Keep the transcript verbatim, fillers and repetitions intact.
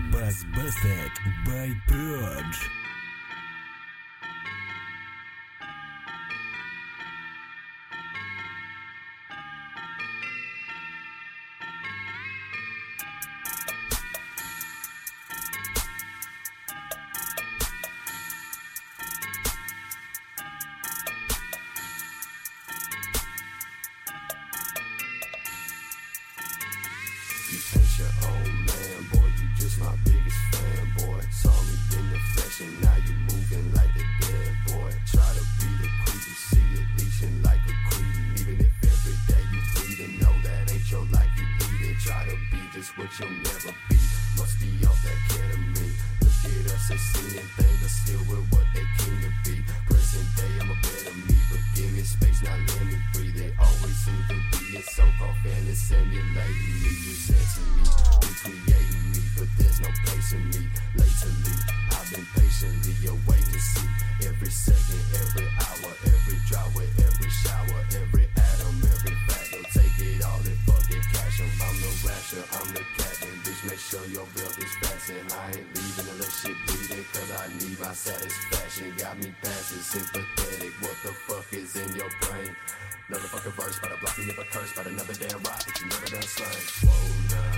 Bass Busted by Proj. You ain't your own man, boy, you just my biggest fan, boy. Saw me in the flesh and now you moving like a dead boy. Try to be the creep, you see it leashing like a creep. Even if every day you breathe and know that ain't your life you lead it. Try to be just what you'll never be, must be off that ketamine. Look at us, they seeing things, but still we're what they came to be. Present day, I'm a better me, but give me space, now let me breathe. It always seems to be a so-called fantasy simulating me. Presenting me, recreating me, but there's no place in me. Lately, I've been patiently awaiting to see every second, every hour, every drop with every shower, every atom, every factor. Take it all and fucking cash 'em. I'm the rasher, I'm the captain. Bitch, make sure your belt is fastened. I ain't leaving unless shit bleeding, cause I need my satisfaction. Got me passing sympathetic. What the fuck is in your brain? Another fucking verse, but I block me if I curse, but another damn rock that you never done slang. Whoa, nah.